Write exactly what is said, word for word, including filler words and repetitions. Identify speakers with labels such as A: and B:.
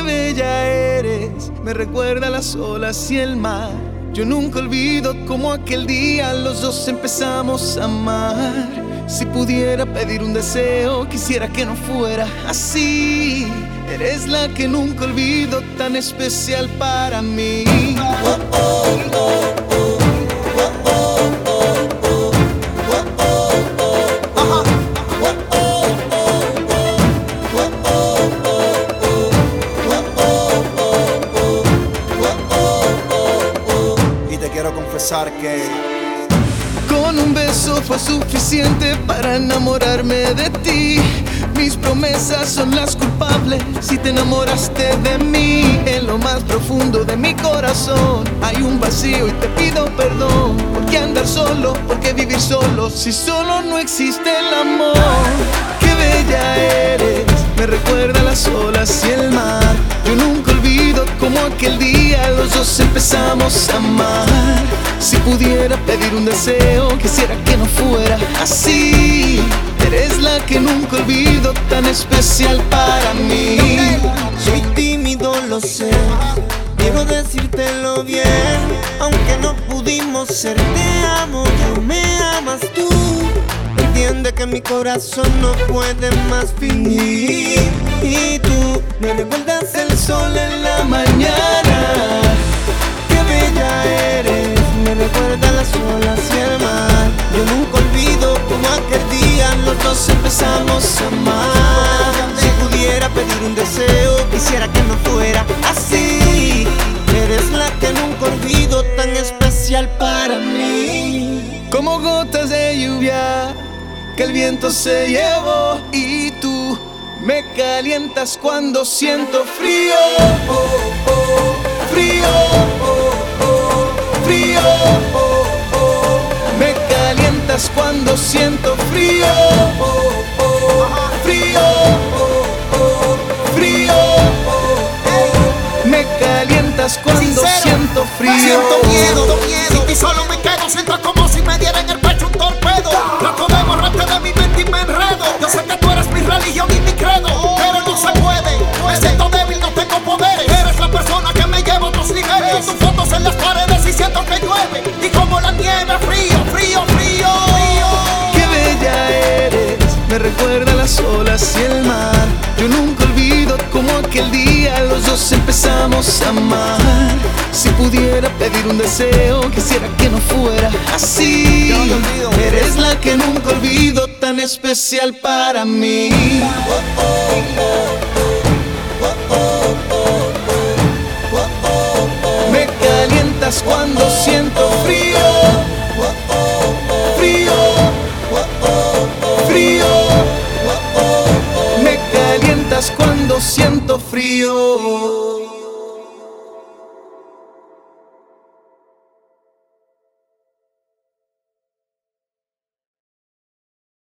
A: qué bella eres, me recuerda a las olas y el mar. Yo nunca olvido cómo aquel día los dos empezamos a amar. Si pudiera pedir un deseo, quisiera que no fuera así. Eres la que nunca olvido, tan especial para mí. Oh, oh, oh, oh.
B: Que
A: con un beso fue suficiente para enamorarme de ti. Mis promesas son las culpables si te enamoraste de mí. En lo más profundo de mi corazón hay un vacío y te pido perdón. ¿Por qué andar solo? ¿Por qué vivir solo? Si solo no existe el amor. Qué bella eres, me recuerda a las olas y el mar. Yo nunca olvido cómo aquel día los dos empezamos a amar. Si pudiera pedir un deseo, quisiera que no fuera así. Eres la que nunca olvido, tan especial para mí.
B: Soy tímido, lo sé, quiero decírtelo bien. Aunque no pudimos ser, te amo, tú me amas tú. Entiende que mi corazón no puede más fingir. Y tú me recuerdas el sol en la mañana. Qué bella eres, me recuerda las olas y el mar. Yo nunca olvido como aquel día los dos empezamos a amar. Si pudiera pedir un deseo, quisiera que no fuera así. Eres la que nunca olvido, tan especial para mí.
A: Como gotas de lluvia que el viento se llevó, y tú me calientas cuando siento frío. Oh, oh, frío. Oh, oh, frío. Oh, oh, me calientas cuando siento frío. Oh, oh, frío. Oh, oh, frío. Oh, oh, me calientas cuando
C: Sincero,
A: siento frío.
C: Siento miedo, miedo. Y solo me quedo, siento como si me diera en el pecho un torpedo. Trato de borrarte de mi mente y me enredo. Yo sé que tú eres mi religión y mi credo, pero no se puede. Me siento débil, no tengo poderes. Eres la persona que me lleva a otros niveles. Tus fotos en las paredes y siento que llueve. Y como la nieve, frío, frío, frío.
A: Qué bella eres, me recuerda a las olas y el mar. Yo nunca olvido cómo aquel día los dos empezamos a amar. Si pudiera pedir un deseo, quisiera que no fuera así. Eres la que nunca olvido, tan especial para mí. Oh, oh, oh, oh, oh, oh, oh. Me calientas cuando siento frío. Frío. Frío. Me calientas cuando siento frío.